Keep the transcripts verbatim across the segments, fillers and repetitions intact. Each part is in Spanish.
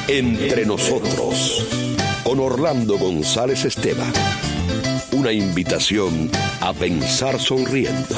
Entre nosotros, con Orlando González Esteban. Una invitación a pensar sonriendo.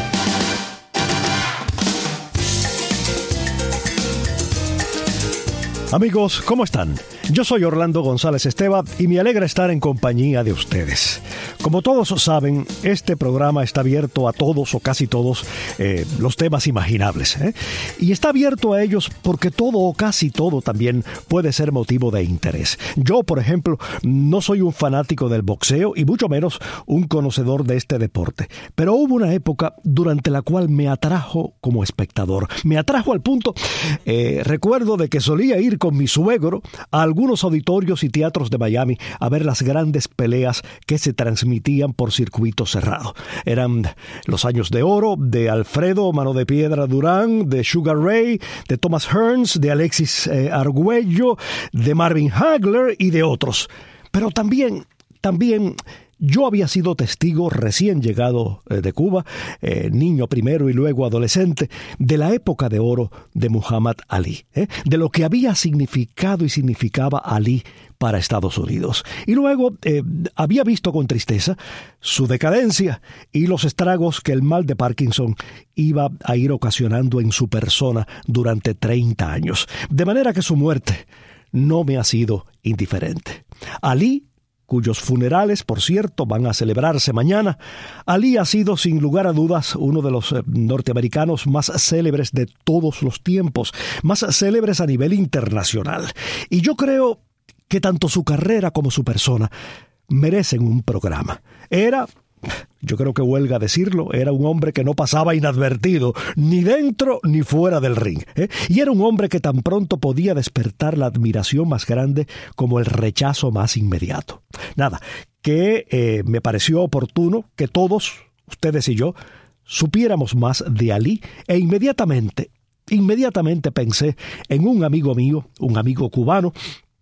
Amigos, ¿cómo están? Yo soy Orlando González Esteban y me alegra estar en compañía de ustedes. Como todos saben, este programa está abierto a todos o casi todos eh, los temas imaginables, ¿eh? Y está abierto a ellos porque todo o casi todo también puede ser motivo de interés. Yo, por ejemplo, no soy un fanático del boxeo y mucho menos un conocedor de este deporte. Pero hubo una época durante la cual me atrajo como espectador. Me atrajo al punto, eh, recuerdo de que solía ir con mi suegro a algunos auditorios y teatros de Miami a ver las grandes peleas que se transmitían por circuito cerrado. Eran los años de oro de Alfredo Mano de Piedra Durán, de Sugar Ray, de Thomas Hearns, de Alexis eh, Argüello, de Marvin Hagler y de otros. Pero también, también yo había sido testigo recién llegado eh, de Cuba, eh, niño primero y luego adolescente, de la época de oro de Muhammad Ali, ¿eh? de lo que había significado y significaba Ali para Estados Unidos. Y luego eh, había visto con tristeza su decadencia y los estragos que el mal de Parkinson iba a ir ocasionando en su persona durante treinta años. De manera que su muerte no me ha sido indiferente. Ali, cuyos funerales, por cierto, van a celebrarse mañana, Ali ha sido, sin lugar a dudas, uno de los eh, norteamericanos más célebres de todos los tiempos, más célebres a nivel internacional. Y yo creo que tanto su carrera como su persona merecen un programa. Era, yo creo que huelga decirlo, era un hombre que no pasaba inadvertido, ni dentro ni fuera del ring, ¿eh? Y era un hombre que tan pronto podía despertar la admiración más grande como el rechazo más inmediato. Nada, que eh, me pareció oportuno que todos, ustedes y yo, supiéramos más de Ali, e inmediatamente, inmediatamente pensé en un amigo mío, un amigo cubano,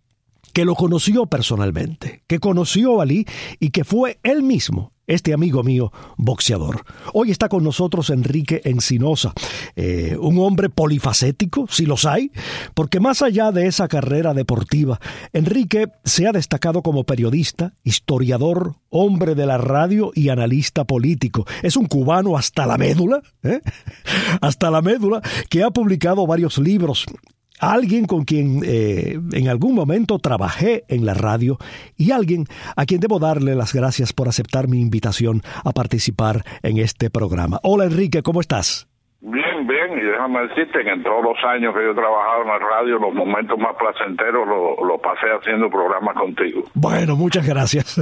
que lo conoció personalmente, que conoció a Ali y que fue él mismo, este amigo mío, boxeador. Hoy está con nosotros Enrique Encinosa, eh, un hombre polifacético, si los hay, porque más allá de esa carrera deportiva, Enrique se ha destacado como periodista, historiador, hombre de la radio y analista político. Es un cubano hasta la médula, ¿eh? hasta la médula, que ha publicado varios libros. Alguien con quien eh, en algún momento trabajé en la radio y alguien a quien debo darle las gracias por aceptar mi invitación a participar en este programa. Hola Enrique, ¿cómo estás? Bien, bien, y déjame decirte que en todos los años que yo he trabajado en la radio, los momentos más placenteros los lo pasé haciendo programas contigo. Bueno, muchas gracias.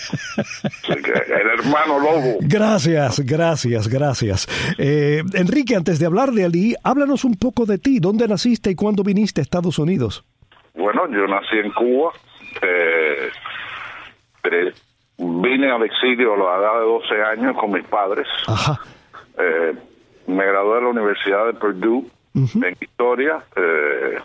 Así que el hermano Lobo. Gracias, gracias, gracias. Eh, Enrique, antes de hablar de Ali, háblanos un poco de ti. ¿Dónde naciste y cuándo viniste a Estados Unidos? Bueno, yo nací en Cuba. Eh, eh, vine al exilio a la edad de doce años con mis padres. Ajá. Eh, Me gradué de la Universidad de Purdue uh-huh. en Historia. Eh,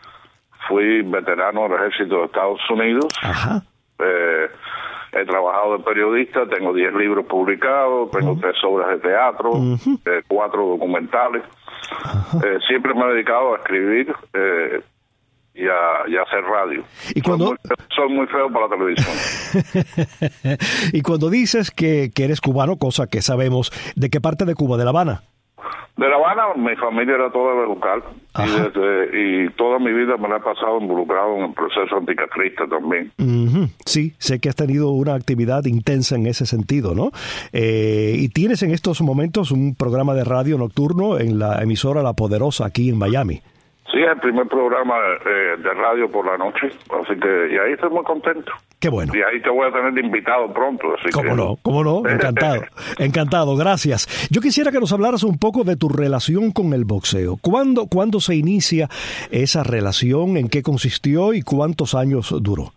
fui veterano del Ejército de Estados Unidos. Ajá. Eh, he trabajado de periodista, tengo diez libros publicados, tengo uh-huh. tres obras de teatro, uh-huh. eh, cuatro documentales. Uh-huh. Eh, siempre me he dedicado a escribir eh, y, a, y a hacer radio. ¿Y cuando... soy, muy, soy muy feo para la televisión. Y cuando dices que, que eres cubano, cosa que sabemos, ¿de qué parte de Cuba? ¿De La Habana? De La Habana, mi familia era toda de local y, desde, y toda mi vida me la he pasado involucrado en el proceso anticastrista también. Uh-huh. Sí, sé que has tenido una actividad intensa en ese sentido, ¿no? Eh, y tienes en estos momentos un programa de radio nocturno en la emisora La Poderosa aquí en Miami. Sí, es el primer programa eh, de radio por la noche, así que y ahí estoy muy contento. Qué bueno. Y ahí te voy a tener de invitado pronto. Así ¿Cómo que... no? ¿Cómo no? Encantado. Encantado, gracias. Yo quisiera que nos hablaras un poco de tu relación con el boxeo. ¿Cuándo, ¿Cuándo se inicia esa relación? ¿En qué consistió y cuántos años duró?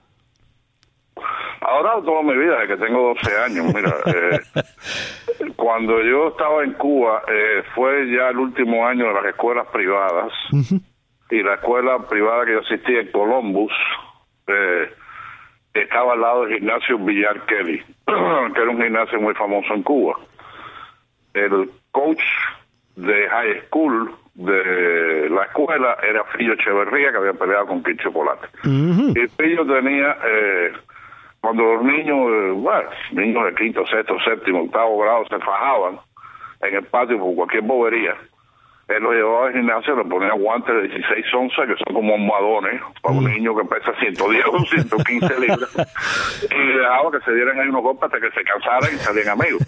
Ahora toda mi vida, desde que tengo doce años. Mira, eh, cuando yo estaba en Cuba, eh, fue ya el último año de las escuelas privadas. Uh-huh. Y la escuela privada que yo asistía en Columbus, eh, estaba al lado del gimnasio Villar Kelly, que era un gimnasio muy famoso en Cuba. El coach de high school de la escuela era Fillo Echeverría, que había peleado con Kid Chocolate. Uh-huh. Y Fillo tenía, eh, cuando los niños, eh, bueno, niños de quinto, sexto, séptimo, octavo grado se fajaban en el patio por cualquier bobería, él los llevaba al gimnasio, le ponía guantes de dieciséis onzas, que son como almohadones, para un niño que pesa ciento diez o ciento quince libras, y le dejaba que se dieran ahí unos golpes hasta que se cansaran y salían amigos.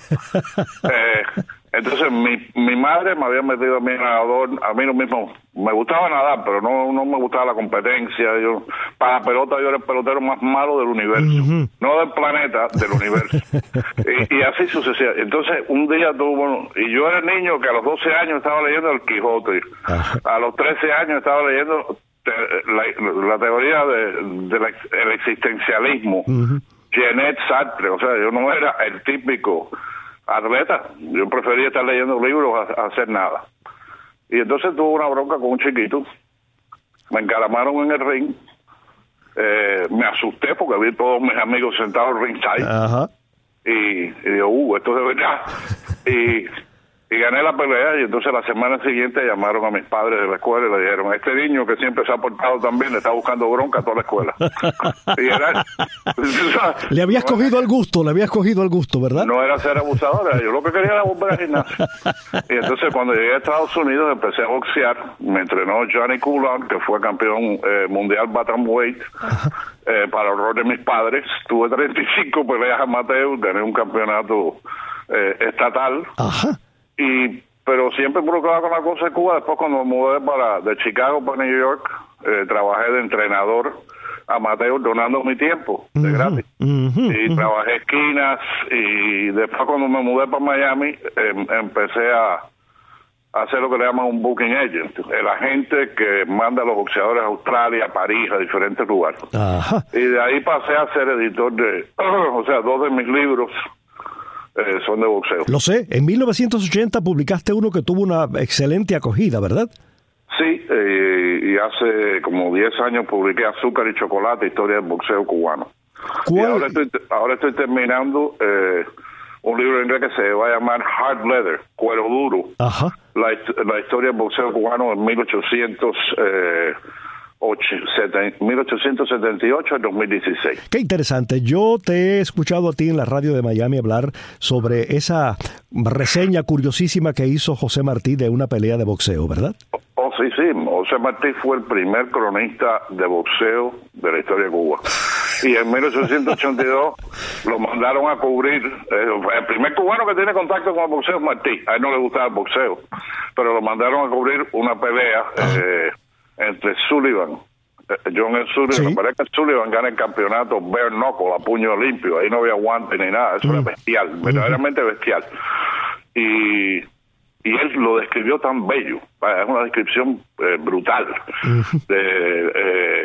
Eh, entonces, mi mi madre me había metido a mí en nadador, a mí lo mismo, me gustaba nadar, pero no no me gustaba la competencia. Yo para la pelota yo era el pelotero más malo del universo, uh-huh. no del planeta, del universo. y, y así sucesivamente. Entonces, un día tuvo, y yo era el niño que a los doce años estaba leyendo El Quijote, uh-huh. a los trece años estaba leyendo te, la, la teoría del de, de el existencialismo, uh-huh. Jeanette Sartre. O sea, yo no era el típico atleta, yo prefería estar leyendo libros a, a hacer nada. Y entonces tuve una bronca con un chiquito, me encaramaron en el ring, eh, me asusté porque vi todos mis amigos sentados ringside. Ajá. y, y digo, uh, esto es de verdad. y Y gané la pelea, y entonces la semana siguiente llamaron a mis padres de la escuela y le dijeron, este niño que siempre se ha portado tan bien le está buscando bronca a toda la escuela. y era, le habías no cogido era, al gusto, le habías cogido al gusto, ¿verdad? No era ser abusadora, yo lo que quería era volver al gimnasio. Y entonces cuando llegué a Estados Unidos empecé a boxear, me entrenó Johnny Coulon, que fue campeón eh, mundial bantamweight, eh, para horror de mis padres. Tuve treinta y cinco peleas amateur, gané un campeonato eh, estatal. Ajá. Y pero siempre involucrado con la cosa de Cuba. Después cuando me mudé para de Chicago para New York, eh, trabajé de entrenador amateur donando mi tiempo de uh-huh, gratis. Uh-huh, y uh-huh. trabajé esquinas, y después cuando me mudé para Miami eh, empecé a, a hacer lo que le llaman un booking agent, el agente que manda a los boxeadores a Australia, a París, a diferentes lugares. Uh-huh. Y de ahí pasé a ser editor de, o sea, dos de mis libros Eh, son de boxeo. Lo sé, en mil novecientos ochenta publicaste uno que tuvo una excelente acogida, ¿verdad? Sí, eh, y hace como diez años publiqué Azúcar y Chocolate, historia del boxeo cubano. ¿Cuál? Y ahora estoy, ahora estoy terminando eh, un libro en inglés que se va a llamar Hard Leather, Cuero Duro. Ajá. La, la historia del boxeo cubano en mil ochocientos setenta y ocho al dos mil dieciséis. Qué interesante. Yo te he escuchado a ti en la radio de Miami hablar sobre esa reseña curiosísima que hizo José Martí de una pelea de boxeo, ¿verdad? Oh, sí, sí. José Martí fue el primer cronista de boxeo de la historia de Cuba. Y en mil ochocientos ochenta y dos lo mandaron a cubrir. Eh, el primer cubano que tiene contacto con el boxeo es Martí. A él no le gustaba el boxeo, pero lo mandaron a cubrir una pelea eh, entre Sullivan, John L. Sullivan, sí. Me parece que Sullivan gana el campeonato bare knuckle, a puño limpio, ahí no había guante ni nada, eso mm. era bestial, verdaderamente bestial. Y, y él lo describió tan bello, es una descripción eh, brutal de, eh,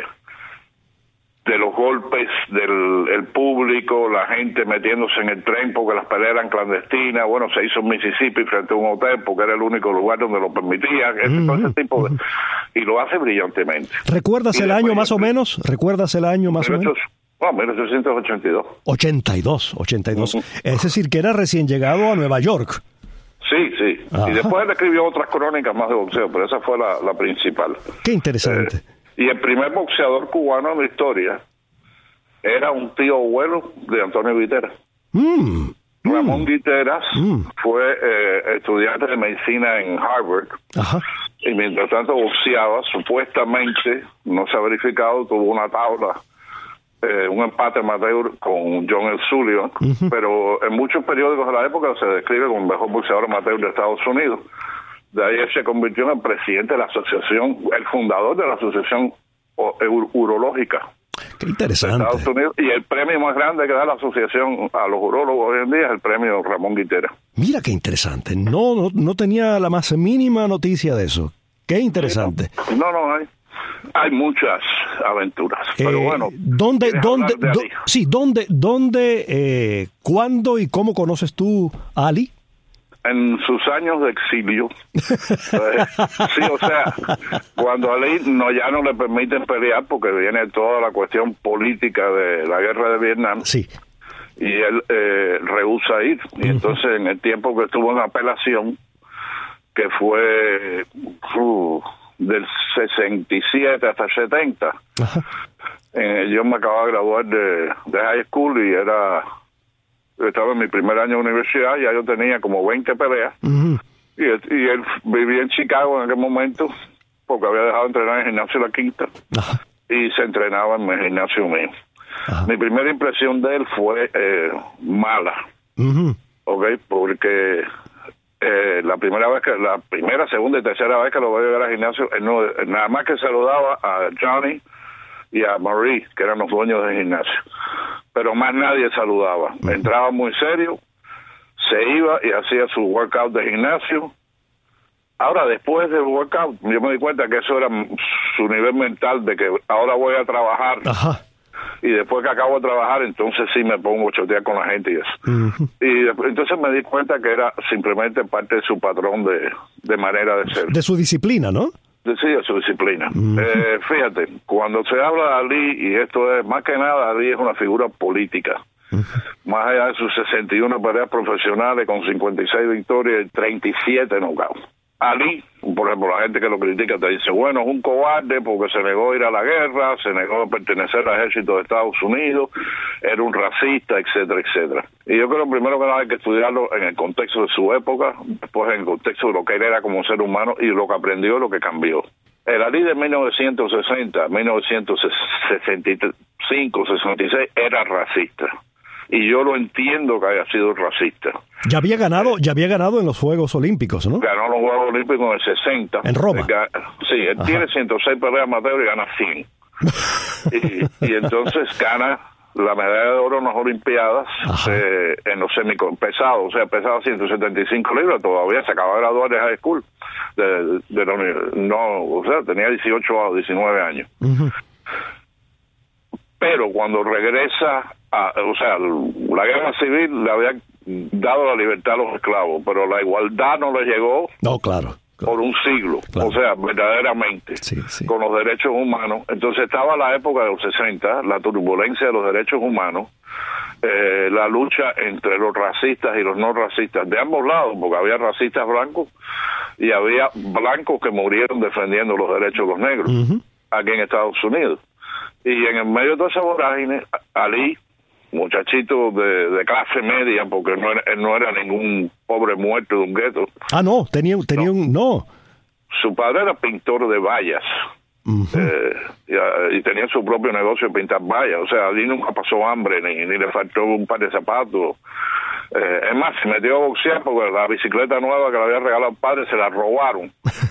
de los golpes del el público, la gente metiéndose en el tren porque las peleas eran clandestinas. Bueno, se hizo en Mississippi frente a un hotel porque era el único lugar donde lo permitían, ese, uh-huh, todo ese tipo de... Y lo hace brillantemente. ¿Recuerdas y el año más o menos? ¿Recuerdas el año más o menos? No, mil ochocientos ochenta y dos. ochenta y dos, ochenta y dos. Uh-huh. Es decir, que era recién llegado a Nueva York. Sí, sí. Ajá. Y después él escribió otras crónicas más de boxeo, pero esa fue la, la principal. Qué interesante. Eh, Y el primer boxeador cubano en la historia era un tío abuelo de Antonio Guiteras. Mm, Ramón mm, Guiteras mm. fue eh, estudiante de medicina en Harvard. Ajá. Y mientras tanto boxeaba, supuestamente, no se ha verificado, tuvo una tabla, eh, un empate amateur con John L. Sullivan, uh-huh. pero en muchos periódicos de la época se describe como el mejor boxeador amateur de Estados Unidos. De ahí él se convirtió en el presidente de la asociación, el fundador de la asociación ur- urológica. Qué interesante. De Estados Unidos. Y el premio más grande que da la asociación a los urólogos hoy en día es el premio Ramón Guiteras. Mira qué interesante. No, no, no tenía la más mínima noticia de eso. Qué interesante. Sí, no, no, no hay. Hay muchas aventuras, eh, pero bueno. ¿Dónde, dónde, do, sí, dónde, dónde, eh, cuándo y cómo conoces tú a Ali? En sus años de exilio. eh, sí, o sea, cuando a Ali no, ya no le permiten pelear porque viene toda la cuestión política de la guerra de Vietnam. Sí. Y él eh, rehúsa ir. Y uh-huh. entonces, en el tiempo que estuvo en apelación, que fue uh, del sesenta y siete hasta el setenta. Eh, yo me acababa de graduar de, de high school y era estaba en mi primer año de universidad, ya yo tenía como veinte peleas. Uh-huh. y, él, y él vivía en Chicago en aquel momento porque había dejado de entrenar en el gimnasio La Quinta. Uh-huh. Y se entrenaba en el gimnasio mío. Uh-huh. Mi primera impresión de él fue eh, mala. Uh-huh. Ok, porque eh, la primera vez que la primera, segunda y tercera vez que lo voy a llegar al gimnasio, él no, nada más que saludaba a Johnny y a Marie, que eran los dueños del gimnasio, pero más nadie saludaba. Uh-huh. Entraba muy serio, se iba y hacía su workout de gimnasio. Ahora, después del workout, yo me di cuenta que eso era su nivel mental de que ahora voy a trabajar. Ajá. Y después que acabo de trabajar, entonces sí me pongo a chotear con la gente y eso. Uh-huh. Y después, entonces me di cuenta que era simplemente parte de su patrón de, de manera de ser. De su disciplina, ¿no? Sí, de su disciplina. Uh-huh. Eh, fíjate, cuando se habla de Ali, y esto es, más que nada, Ali es una figura política. Uh-huh. Más allá de sus sesenta y una peleas profesionales con cincuenta y seis victorias y treinta y siete knockouts. Ali, por ejemplo, la gente que lo critica te dice, bueno, es un cobarde porque se negó a ir a la guerra, se negó a pertenecer al ejército de Estados Unidos, era un racista, etcétera, etcétera. Y yo creo primero que nada hay que estudiarlo en el contexto de su época, después en el contexto de lo que él era como ser humano y lo que aprendió y lo que cambió. El Ali de mil novecientos sesenta, mil novecientos sesenta y cinco, sesenta y seis era racista. Y yo lo entiendo que haya sido racista. Ya había ganado, ya había ganado en los Juegos Olímpicos, ¿no? Ganó los Juegos Olímpicos en el sesenta. En Roma. Él, sí, él Ajá. tiene ciento seis peleas amateur y gana cien. y, y entonces gana la medalla de oro en las Olimpiadas eh, en los semipesados, o sea, pesaba ciento setenta y cinco libras, todavía se acaba de graduar de high school, de, de la no, o sea, tenía dieciocho o diecinueve años. Uh-huh. Pero cuando regresa, a, o sea, la guerra civil le había dado la libertad a los esclavos, pero la igualdad no le llegó. No, claro. Claro. Por un siglo, claro. O sea, verdaderamente, sí, sí. con los derechos humanos. Entonces estaba la época de los sesenta, la turbulencia de los derechos humanos, eh, la lucha entre los racistas y los no racistas, de ambos lados, porque había racistas blancos y había blancos que murieron defendiendo los derechos de los negros, uh-huh. aquí en Estados Unidos. Y en el medio de toda esa vorágine, Ali, muchachito de, de clase media, porque no era, él no era ningún pobre muerto de un gueto. Ah, no, tenía, tenía no. un... no. Su padre era pintor de vallas. Uh-huh. eh, y, y tenía su propio negocio de pintar vallas. O sea, Ali nunca pasó hambre, ni, ni le faltó un par de zapatos. Eh, es más, se metió a boxear porque la bicicleta nueva que le había regalado el padre se la robaron.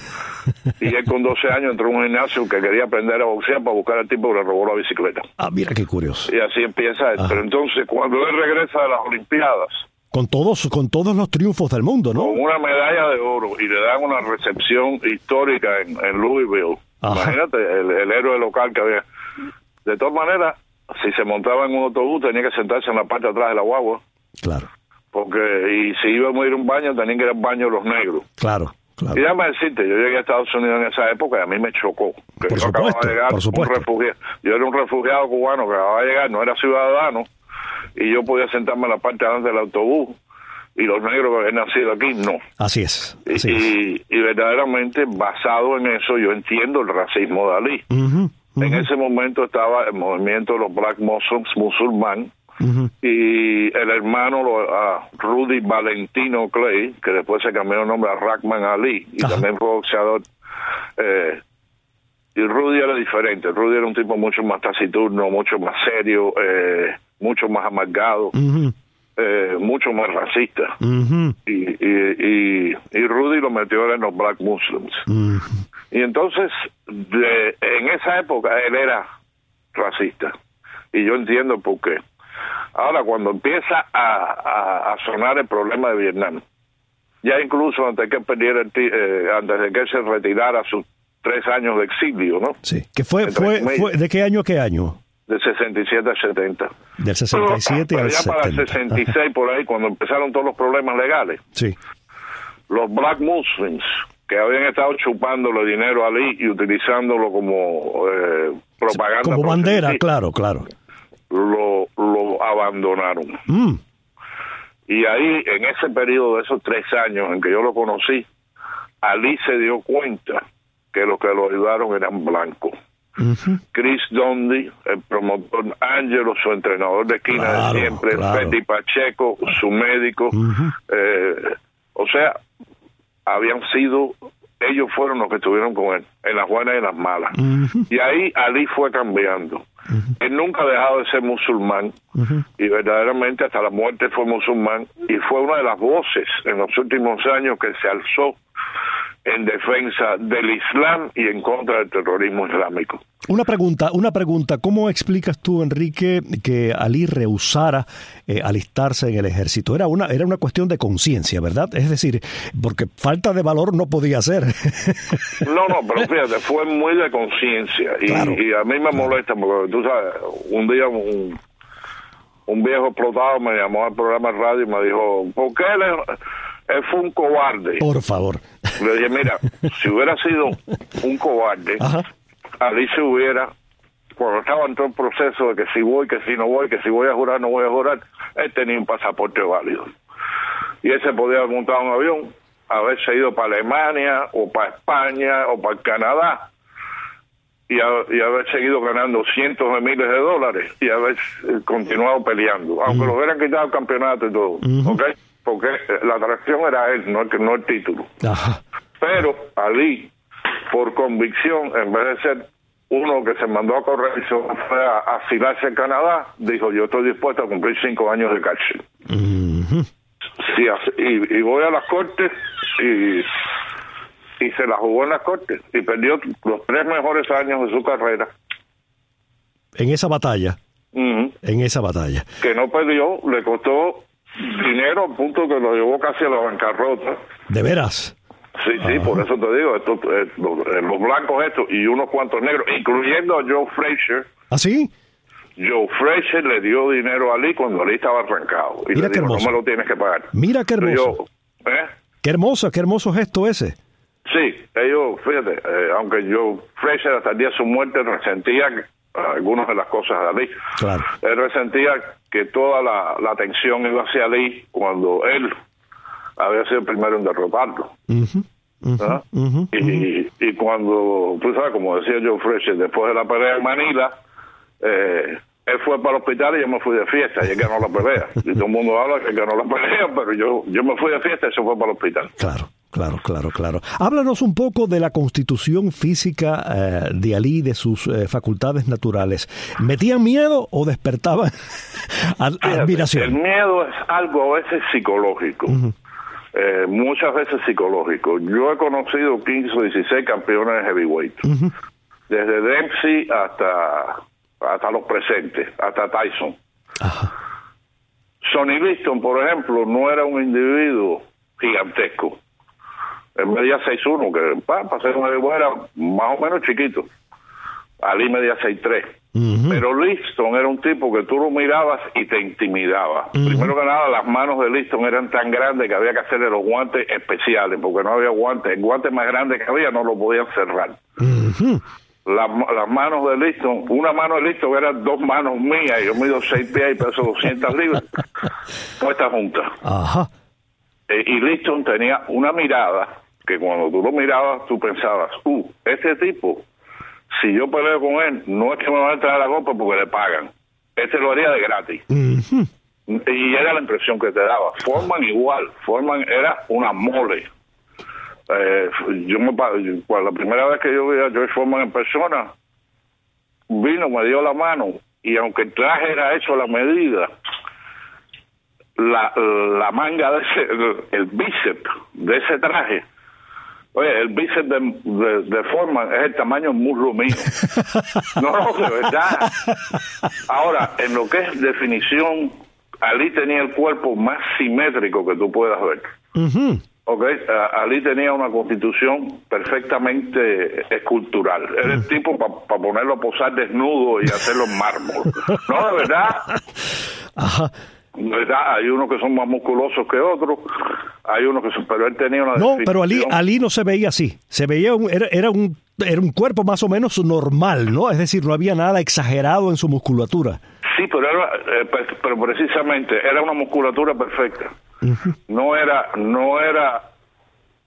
Y él con doce años entró en un gimnasio que quería aprender a boxear para buscar al tipo que le robó la bicicleta. Ah, mira qué curioso. Y así empieza esto. Pero entonces, cuando él regresa de las Olimpiadas, con todos con todos los triunfos del mundo, ¿no? Con una medalla de oro y le dan una recepción histórica en, en Louisville. Ajá. Imagínate, el, el héroe local que había. De todas maneras, si se montaba en un autobús, tenía que sentarse en la parte de atrás de la guagua. Claro. Porque, y si iba a ir a un baño, tenían que ir al baño los negros. Claro. Claro. Y déjame decirte, yo llegué a Estados Unidos en esa época y a mí me chocó. Que por yo supuesto, acababa de llegar, por supuesto. Un refugiado. Yo era un refugiado cubano que acababa de llegar, no era ciudadano, y yo podía sentarme en la parte de adelante del autobús, y los negros que habían nacido aquí, no. Así es. Así y, es. y verdaderamente, basado en eso, yo entiendo el racismo de Ali. Uh-huh, uh-huh. En ese momento estaba el movimiento de los Black Muslims, musulmán, Uh-huh. y el hermano uh, Rudy Valentino Clay, que después se cambió el nombre a Rahman Ali, y Ajá. también fue boxeador. Eh, y Rudy era diferente. Rudy era un tipo mucho más taciturno, mucho más serio, eh, mucho más amargado, uh-huh. eh, mucho más racista. Uh-huh. Y, y, y, y Rudy lo metió en los Black Muslims. Uh-huh. Y entonces, de, en esa época, él era racista. Y yo entiendo por qué. Ahora, cuando empieza a, a, a sonar el problema de Vietnam, ya incluso antes que perdiera el, eh, antes de que se retirara sus tres años de exilio, ¿no? Sí, que fue, fue, fue ¿de qué año a qué año? De sesenta y siete al setenta. Del sesenta y siete pero, al pero ya setenta. para el sesenta y seis, por ahí, cuando empezaron todos los problemas legales, sí. los Black Muslims, que habían estado chupándole dinero a Ali y utilizándolo como eh, propaganda. Como bandera, claro, claro. Lo, lo abandonaron. Mm. Y ahí, en ese periodo de esos tres años en que yo lo conocí, Ali se dio cuenta que los que lo ayudaron eran blancos. Uh-huh. Chris Dundee, el promotor Angelo, su entrenador de esquina claro, de siempre, claro. Freddy Pacheco, su médico, uh-huh. eh, o sea, habían sido, ellos fueron los que estuvieron con él, en las buenas y en las malas. Uh-huh. Y ahí Ali fue cambiando. Uh-huh. Él nunca ha dejado de ser musulmán, uh-huh. y verdaderamente hasta la muerte fue musulmán, y fue una de las voces en los últimos años que se alzó en defensa del Islam y en contra del terrorismo islámico. Una pregunta, una pregunta. ¿Cómo explicas tú, Enrique, que Ali rehusara eh, alistarse en el ejército? Era una, era una cuestión de conciencia, ¿verdad? Es decir, porque falta de valor no podía ser. No, no, pero fíjate, fue muy de conciencia. Y, claro. y a mí me molesta, porque tú sabes, un día un, un viejo explotado me llamó al programa de radio y me dijo, ¿por qué le... Él fue un cobarde. Por favor. Le dije, mira, si hubiera sido un cobarde, Ajá. Ali se hubiera, cuando estaba en todo el proceso de que si voy, que si no voy, que si voy a jurar, no voy a jurar, él tenía un pasaporte válido. Y él se podía haber montado un avión, haberse ido para Alemania, o para España, o para Canadá, y, a, y haber seguido ganando cientos de miles de dólares, y haber continuado peleando, aunque uh-huh. lo hubieran quitado el campeonato y todo, uh-huh. ¿ok? Porque la atracción era él, no el, no el título. Ajá. Pero Ali, por convicción, en vez de ser uno que se mandó a correr y se fue a asilarse en Canadá, dijo, yo estoy dispuesto a cumplir cinco años de cárcel. Uh-huh. Sí, y, y voy a las cortes y, y se la jugó en las cortes y perdió los tres mejores años de su carrera. En esa batalla. Uh-huh. En esa batalla. Que no perdió, le costó dinero al punto que lo llevó casi a la bancarrota. ¿De veras? Sí, sí, Ajá. por eso te digo, esto, eh, los, los blancos estos y unos cuantos negros, incluyendo a Joe Frazier. ¿Ah, sí? Joe Frazier le dio dinero a Ali cuando Ali estaba arrancado. Y Mira le qué dijo, hermoso. no me lo tienes que pagar. Mira qué hermoso. Yo, ¿eh? Qué hermoso, qué hermoso gesto ese. Sí, ellos, fíjate, eh, aunque Joe Frazier hasta el día de su muerte resentía algunas de las cosas de Ali. Claro. Él resentía que toda la, la atención iba hacia Ali cuando él había sido el primero en derrotarlo. Uh-huh, uh-huh, ¿Ah? uh-huh, y, uh-huh. y cuando, tú sabes, como decía Joe Frazier, después de la pelea en Manila, eh, él fue para el hospital y yo me fui de fiesta y él ganó la pelea. Y todo el mundo habla que ganó la pelea, pero yo yo me fui de fiesta y se fue para el hospital. Claro. Claro, claro, claro. Háblanos un poco de la constitución física eh, de Ali, de sus eh, facultades naturales. ¿Metían miedo o despertaban Fíjate, admiración? El miedo es algo a veces psicológico, uh-huh. eh, muchas veces psicológico. Yo he conocido quince o dieciséis campeones de heavyweight, uh-huh. desde Dempsey hasta, hasta los presentes, hasta Tyson. Ajá. Sonny Liston, por ejemplo, no era un individuo gigantesco. Él medía seis uno, que para pa ser un heavyweight era más o menos chiquito. Ali medía seis tres. Uh-huh. Pero Liston era un tipo que tú lo mirabas y te intimidaba. Uh-huh. Primero que nada, las manos de Liston eran tan grandes que había que hacerle los guantes especiales, porque no había guantes. El guante más grande que había no lo podían cerrar. Uh-huh. La, las manos de Liston, una mano de Liston eran dos manos mías, y yo mido seis pies y peso doscientas libras, puestas juntas. Ajá. Eh, y Liston tenía una mirada que cuando tú lo mirabas, tú pensabas, uh, este tipo, si yo peleo con él, no es que me va a entrar a la copa porque le pagan. Este lo haría de gratis. Uh-huh. Y era la impresión que te daba. Foreman igual. Foreman era una mole. Eh, yo me pues, la primera vez que yo vi a George Foreman en persona, vino, me dio la mano, y aunque el traje era hecho a la medida, la, la manga de ese, el, el bíceps de ese traje, oye, el bíceps de, de, de Foreman es el tamaño del muslo mío. No, no, de verdad. Ahora, en lo que es definición, Ali tenía el cuerpo más simétrico que tú puedas ver. Uh-huh. Okay, uh, Ali tenía una constitución perfectamente escultural. Era el tipo para pa ponerlo a posar desnudo y hacerlo en mármol. No, de verdad. Ajá. De verdad, hay unos que son más musculosos que otros, hay unos que son, pero él tenía una No, pero Ali, Ali no se veía así. Se veía, un, era, era, un, era un cuerpo más o menos normal, ¿no? Es decir, no había nada exagerado en su musculatura. Sí, pero, era, eh, pero precisamente era una musculatura perfecta. Uh-huh. No era, no era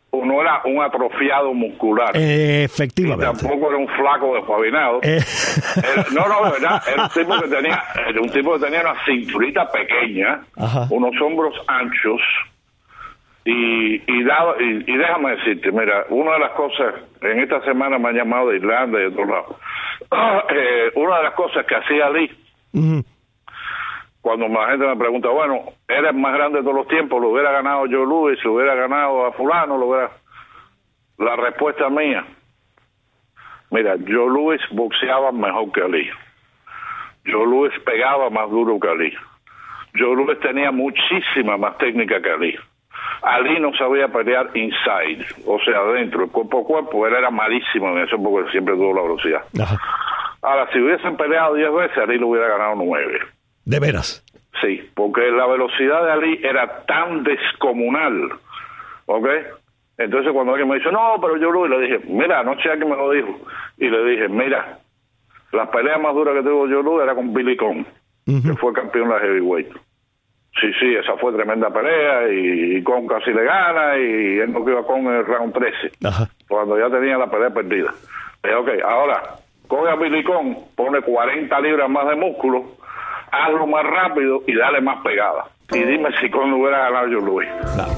no era un atrofiado muscular. Eh, efectivamente. Y tampoco era un flaco despavinado. Eh. Era, no, no, de verdad, era un tipo que tenía, era un tipo que tenía una cinturita pequeña, Ajá. unos hombros anchos, y, y, dado, y, y déjame decirte, mira, una de las cosas, en esta semana me han llamado de Irlanda y de otros lados, eh, una de las cosas que hacía Ali, uh-huh. cuando la gente me pregunta, bueno, era el más grande de todos los tiempos, lo hubiera ganado Joe Louis, lo hubiera ganado a fulano, lo hubiera... La respuesta mía, mira, Joe Louis boxeaba mejor que Ali. Joe Louis pegaba más duro que Ali. Joe Louis tenía muchísima más técnica que Ali. Ali no sabía pelear inside, o sea, adentro, el cuerpo a cuerpo, él era malísimo en eso porque siempre tuvo la velocidad. Ajá. Ahora, si hubiesen peleado diez veces, Ali lo hubiera ganado nueve. ¿De veras? Sí, porque la velocidad de Ali era tan descomunal, ¿ok? Entonces cuando alguien me dice, no, pero yo Luis, le dije, mira, anoche alguien me lo dijo, y le dije, mira, la pelea más dura que tuvo yo Luis era con Billy Conn, uh-huh. que fue campeón de la heavyweight. Sí, sí, esa fue tremenda pelea, y, y Conn casi le gana, y él no quedó con el round trece, Ajá. cuando ya tenía la pelea perdida. Le dije, ok, ahora, coge a Billy Conn, pone cuarenta libras más de músculo, hazlo más rápido y dale más pegada. Y dime si Conn hubiera ganado yo Luis. Claro.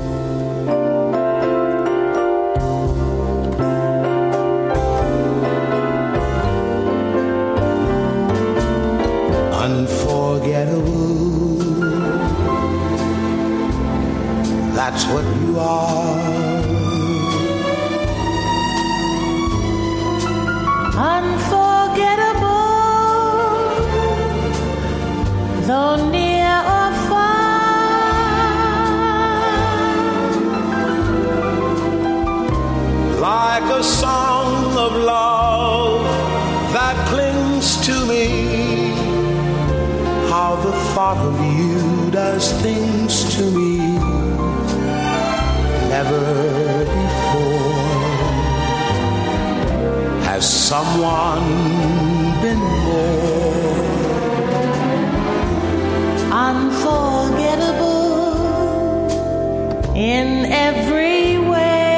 Unforgettable, that's what you are. Unforgettable, though near or far, like a song of love that clings to me. How the thought of you does things to me never before has someone been more unforgettable in every way.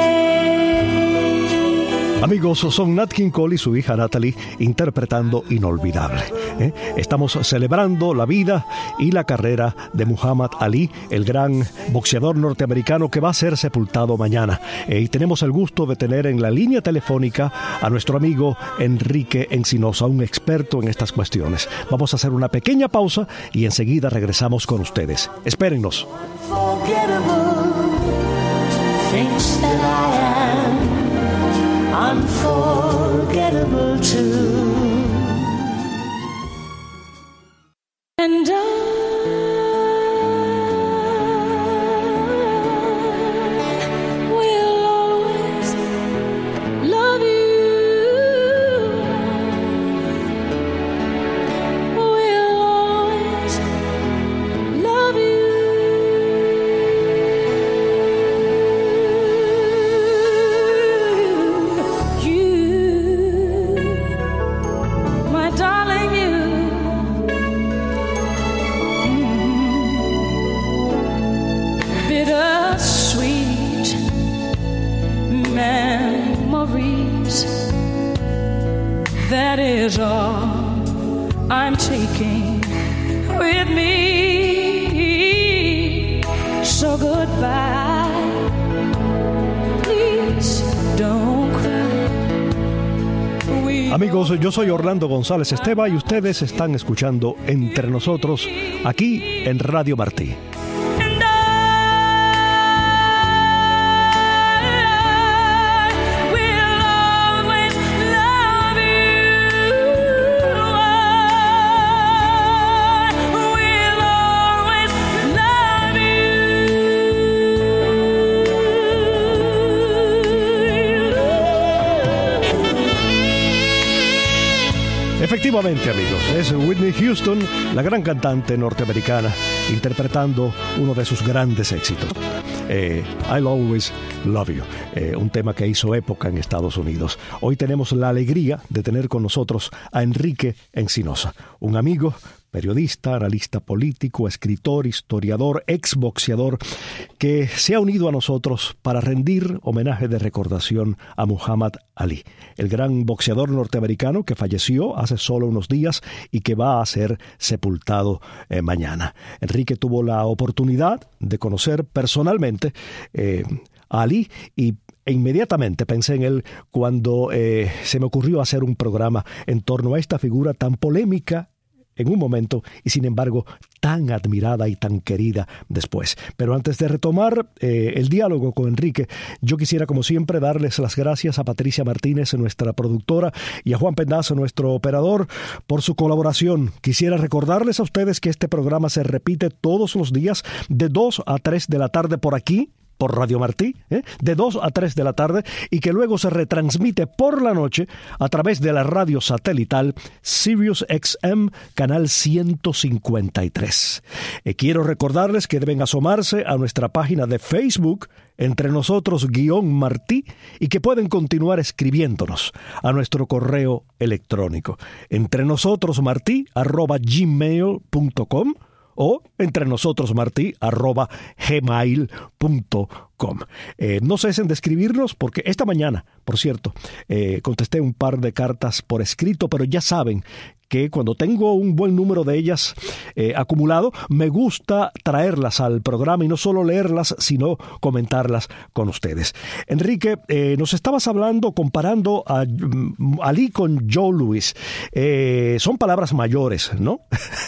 Amigos, son Nat King Cole y su hija Natalie interpretando Inolvidable. ¿eh? Estamos celebrando la vida y la carrera de Muhammad Ali, el gran boxeador norteamericano que va a ser sepultado mañana. Eh, y tenemos el gusto de tener en la línea telefónica a nuestro amigo Enrique Encinosa, un experto en estas cuestiones. Vamos a hacer una pequeña pausa y enseguida regresamos con ustedes. Espérennos. Unforgettable too, and I will always love you, will always love you. That is all I'm taking with me. So goodbye, please don't cry. We Amigos, yo soy Orlando González Esteva y ustedes están escuchando Entre Nosotros aquí en Radio Martí. Efectivamente, amigos, es Whitney Houston, la gran cantante norteamericana, interpretando uno de sus grandes éxitos, eh, I'll Always Love You, eh, un tema que hizo época en Estados Unidos. Hoy tenemos la alegría de tener con nosotros a Enrique Encinosa, un amigo, periodista, analista político, escritor, historiador, exboxeador, que se ha unido a nosotros para rendir homenaje de recordación a Muhammad Ali, el gran boxeador norteamericano que falleció hace solo unos días y que va a ser sepultado eh, mañana. Enrique tuvo la oportunidad de conocer personalmente eh, a Ali y E inmediatamente pensé en él cuando eh, se me ocurrió hacer un programa en torno a esta figura tan polémica en un momento y sin embargo tan admirada y tan querida después. Pero antes de retomar eh, el diálogo con Enrique, yo quisiera como siempre darles las gracias a Patricia Martínez, nuestra productora, y a Juan Pendazo, nuestro operador, por su colaboración. Quisiera recordarles a ustedes que este programa se repite todos los días de dos a tres de la tarde por aquí, por Radio Martí, ¿eh? de dos a tres de la tarde, y que luego se retransmite por la noche a través de la radio satelital Sirius X M, canal ciento cincuenta y tres. Eh, quiero recordarles que deben asomarse a nuestra página de Facebook, Entre Nosotros guión Martí, y que pueden continuar escribiéndonos a nuestro correo electrónico, entrenosotrosmartí arroba gmail punto com, o entrenosotrosmartí arroba gmail punto com. Eh, no cesen de escribirnos porque esta mañana, por cierto, eh, contesté un par de cartas por escrito, pero ya saben que cuando tengo un buen número de ellas eh, acumulado, me gusta traerlas al programa y no solo leerlas, sino comentarlas con ustedes. Enrique, eh, nos estabas hablando, comparando a um, Ali con Joe Louis. Eh, son palabras mayores, ¿no?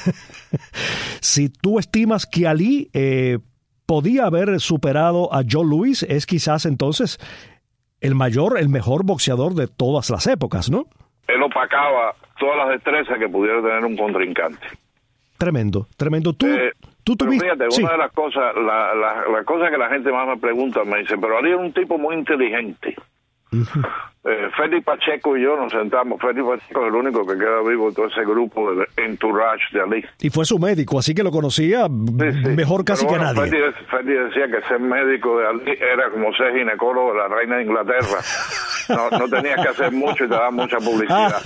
Si tú estimas que Ali eh, podía haber superado a Joe Louis, es quizás entonces el mayor, el mejor boxeador de todas las épocas, ¿no? Él opacaba todas las destrezas que pudiera tener un contrincante. Tremendo, tremendo. Tú, eh, tú pero tuviste... fíjate, sí. Una de las cosas, la, la, la cosa que la gente más me pregunta, me dice, pero Ali era un tipo muy inteligente. Uh-huh. Eh, Félix Pacheco y yo nos sentamos. Félix Pacheco es el único que queda vivo de todo ese grupo de entourage de Ali. Y fue su médico, así que lo conocía sí, sí. mejor casi bueno, que nadie. Félix, Félix decía que ser médico de Ali era como ser ginecólogo de la reina de Inglaterra. No, no tenías que hacer mucho y te daban mucha publicidad.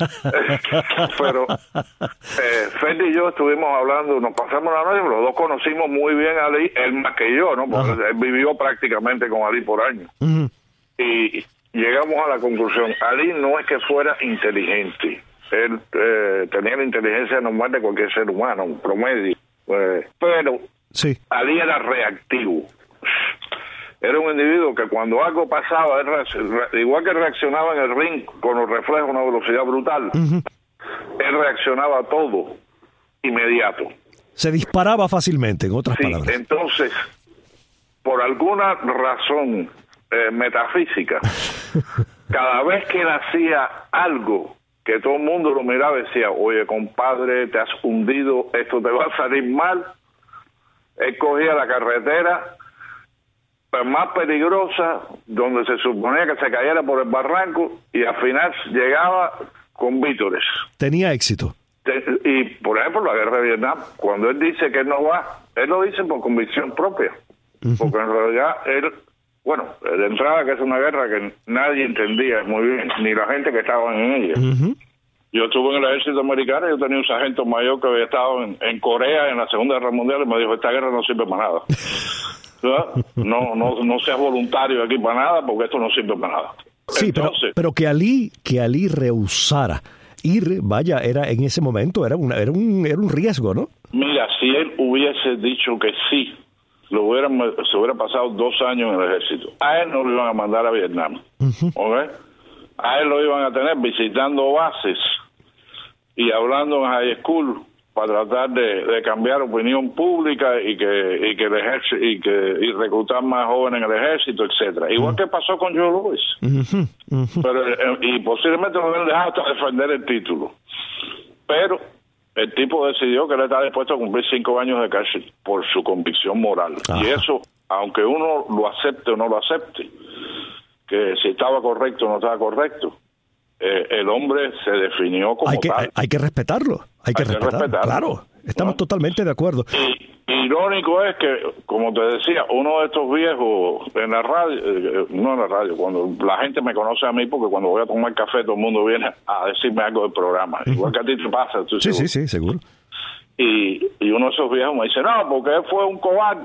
Pero eh, Félix y yo estuvimos hablando, nos pasamos la noche, los dos conocimos muy bien a Ali, él más que yo, ¿no? Porque uh-huh. él vivió prácticamente con Ali por años. Uh-huh. Y llegamos a la conclusión, Ali no es que fuera inteligente, él eh, tenía la inteligencia normal de cualquier ser humano, un promedio, eh, pero sí. Ali era reactivo. Era un individuo que cuando algo pasaba, él, igual que reaccionaba en el ring con los reflejos a una velocidad brutal, uh-huh. él reaccionaba a todo inmediato. Se disparaba fácilmente, en otras sí, palabras. Entonces, por alguna razón Eh, metafísica, cada vez que él hacía algo que todo el mundo lo miraba y decía, oye compadre, te has hundido, esto te va a salir mal, él cogía la carretera más peligrosa, donde se suponía que se cayera por el barranco, y al final llegaba con vítores. Tenía éxito. Y por ejemplo la guerra de Vietnam, cuando él dice que él no va, él lo dice por convicción propia, uh-huh. porque en realidad él Bueno, de entrada que es una guerra que nadie entendía muy bien, ni la gente que estaba en ella. Uh-huh. Yo estuve en el ejército americano, yo tenía un sargento mayor que había estado en, en Corea en la Segunda Guerra Mundial y me dijo, esta guerra no sirve para nada. no, no, no seas voluntario aquí para nada porque esto no sirve para nada. Sí, Entonces, pero, pero que Ali, que Ali rehusara ir, vaya, era en ese momento era, una, era, un, era un riesgo, ¿no? Mira, si él hubiese dicho que sí, lo hubieran, se hubiera pasado dos años en el ejército. A él no lo iban a mandar a Vietnam. Uh-huh. ¿Okay? A él lo iban a tener visitando bases y hablando en high school para tratar de, de cambiar opinión pública y que y que el ejército y que y reclutar más jóvenes en el ejército, etcétera. Igual uh-huh. que pasó con Joe Louis. Uh-huh. Uh-huh. Pero y posiblemente lo hubieran dejado hasta defender el título. Pero el tipo decidió que él estaba dispuesto a cumplir cinco años de cárcel por su convicción moral. Ajá. Y eso, aunque uno lo acepte o no lo acepte, que si estaba correcto o no estaba correcto, eh, el hombre se definió como hay que, tal. Hay, hay que respetarlo. Hay que, hay respetar, que respetarlo. Claro. Estamos ¿no? totalmente de acuerdo. Y irónico es que, como te decía, uno de estos viejos en la radio, eh, no en la radio, cuando la gente me conoce a mí, porque cuando voy a tomar café todo el mundo viene a decirme algo del programa, uh-huh. igual que a ti te pasa. ¿Tú sí, seguro? sí, sí, seguro. Y, y uno de esos viejos me dice, no, porque él fue un cobarde.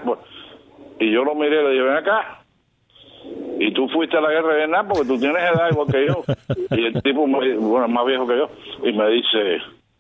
Y yo lo miré y le dije, ven acá. Y tú fuiste a la guerra de Vietnam porque tú tienes edad igual que yo. Y el tipo, bueno, más viejo que yo. Y me dice,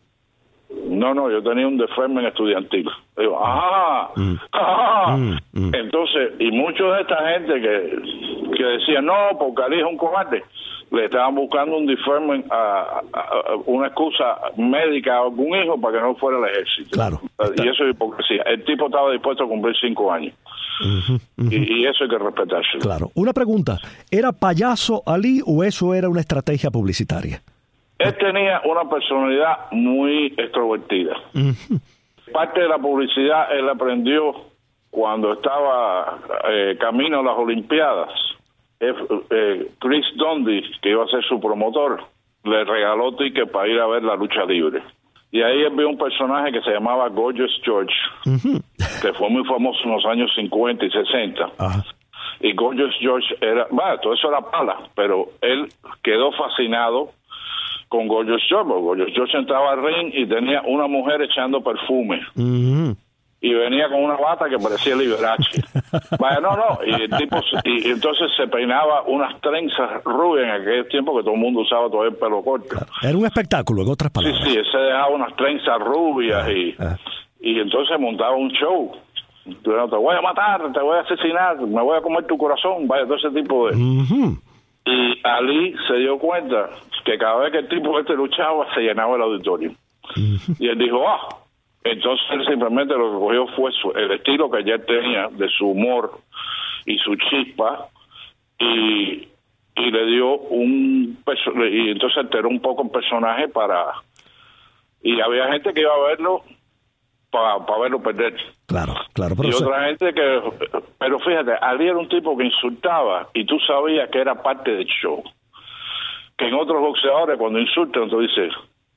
no, no, yo tenía un desfermen estudiantil. Y digo, ah, mm. ah. Mm, mm. Entonces, y muchos de esta gente que, que decían, no, porque Ali es un cobarde, le estaban buscando un deferment, a, a, a una excusa médica a algún hijo para que no fuera al ejército. Claro. Y eso es hipocresía. El tipo estaba dispuesto a cumplir cinco años. Uh-huh, uh-huh. Y, y eso hay que respetarse. Claro. Una pregunta, ¿era payaso Ali o eso era una estrategia publicitaria? Él tenía una personalidad muy extrovertida. Uh-huh. Parte de la publicidad él aprendió cuando estaba eh, camino a las Olimpiadas. Eh, eh, Chris Dundee, que iba a ser su promotor, le regaló ticket para ir a ver la lucha libre. Y ahí él vio un personaje que se llamaba Gorgeous George, uh-huh. que fue muy famoso en los años cincuenta y sesenta. Uh-huh. Y Gorgeous George era, bueno, todo eso era pala, pero él quedó fascinado con Gorgeous George. Gorgeous George entraba al ring y tenía una mujer echando perfume. Uh-huh. Y venía con una bata que parecía Liberace. Vaya, no, no. Y el tipo, y entonces se peinaba unas trenzas rubias en aquel tiempo que todo el mundo usaba todavía el pelo corto. Claro. Era un espectáculo, en otras palabras. Sí, sí, él se dejaba unas trenzas rubias ah, y, ah. y entonces montaba un show. Te voy a matar, te voy a asesinar, me voy a comer tu corazón. Vaya, todo ese tipo de... Uh-huh. Y Ali se dio cuenta que cada vez que el tipo este luchaba, se llenaba el auditorio. Uh-huh. Y él dijo, ah... Entonces él simplemente lo que cogió fue su, el estilo que ya tenía de su humor y su chispa y, y le dio un y entonces alteró un poco el personaje para y había gente que iba a verlo para pa verlo perder. Claro, claro. Pero y se... otra gente que, pero fíjate, Ali era un tipo que insultaba y tú sabías que era parte del show. Que en otros boxeadores cuando insultan tú dices,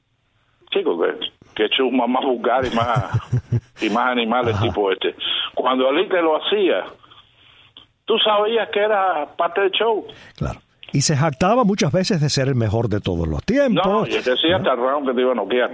chico, que que hecho un más vulgar y más y más animal el tipo este. Cuando Ali te lo hacía, tú sabías que era parte del show. Claro. Y se jactaba muchas veces de ser el mejor de todos los tiempos. No, y decía hasta el round que te iba a noquear.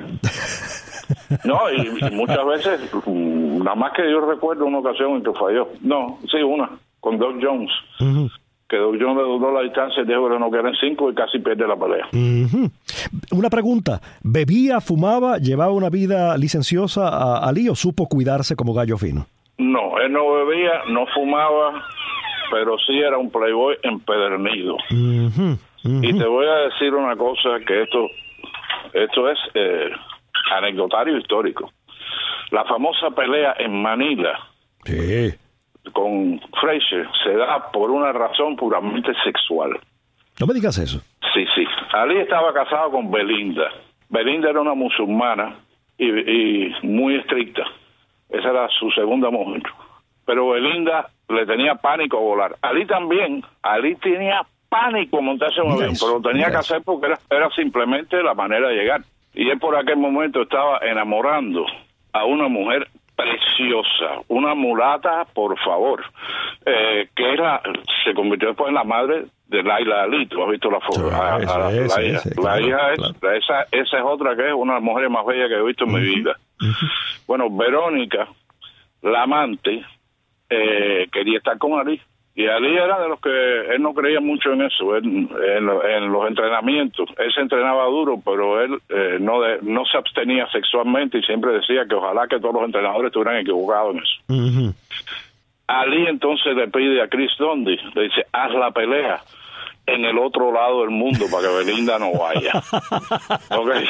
No, y, y muchas veces, nada más que yo recuerdo una ocasión en que falló. No, sí, una, con Doug Jones. Uh-huh. Que Doug Jones le duró la distancia y dijo que no quedan cinco y casi pierde la pelea. Uh-huh. Una pregunta, ¿bebía, fumaba, llevaba una vida licenciosa a Ali o supo cuidarse como gallo fino? No, él no bebía, no fumaba, pero sí era un playboy empedernido. Uh-huh. Uh-huh. Y te voy a decir una cosa, que esto, esto es eh, anecdotario histórico. La famosa pelea en Manila. Sí. Con Frazier se da por una razón puramente sexual. No me digas eso. Sí, sí. Ali estaba casado con Belinda. Belinda era una musulmana y, y muy estricta. Esa era su segunda mujer. Pero Belinda le tenía pánico a volar. Ali también. Ali tenía pánico a montarse en un avión, pero lo tenía que hacer porque era, era simplemente la manera de llegar. Y él por aquel momento estaba enamorando a una mujer preciosa, una mulata, por favor, eh, que era, se convirtió después en la madre de Laila Ali. Tú has visto la foto. Sí, a, a, la, sí, la hija, sí, la claro, hija es, claro. esa, esa es otra que es una de las mujeres más bellas que he visto en uh-huh. mi vida. Uh-huh. Bueno, Verónica, la amante, eh, quería estar con Ali. Y Ali era de los que él no creía mucho en eso, él, en, en los entrenamientos. Él se entrenaba duro, pero él eh, no de, no se abstenía sexualmente y siempre decía que ojalá que todos los entrenadores estuvieran equivocados en eso. Uh-huh. Ali entonces le pide a Chris Dundee, le dice, haz la pelea en el otro lado del mundo para que Belinda no vaya. Okay.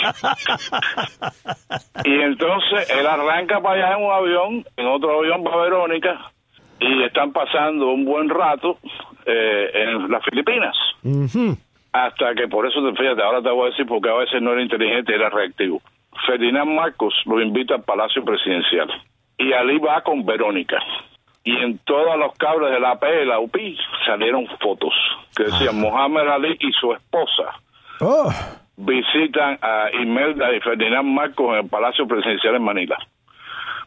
Y entonces él arranca para allá en un avión, en otro avión va Verónica, y están pasando un buen rato eh, en las Filipinas. Uh-huh. Hasta que, por eso, te fíjate, ahora te voy a decir, porque a veces no era inteligente, era reactivo. Ferdinand Marcos lo invita al Palacio Presidencial. Y Ali va con Verónica. Y en todos los cables de la A P, la U P I, salieron fotos que decían uh-huh. Muhammad Ali y su esposa oh. visitan a Imelda y Ferdinand Marcos en el Palacio Presidencial en Manila.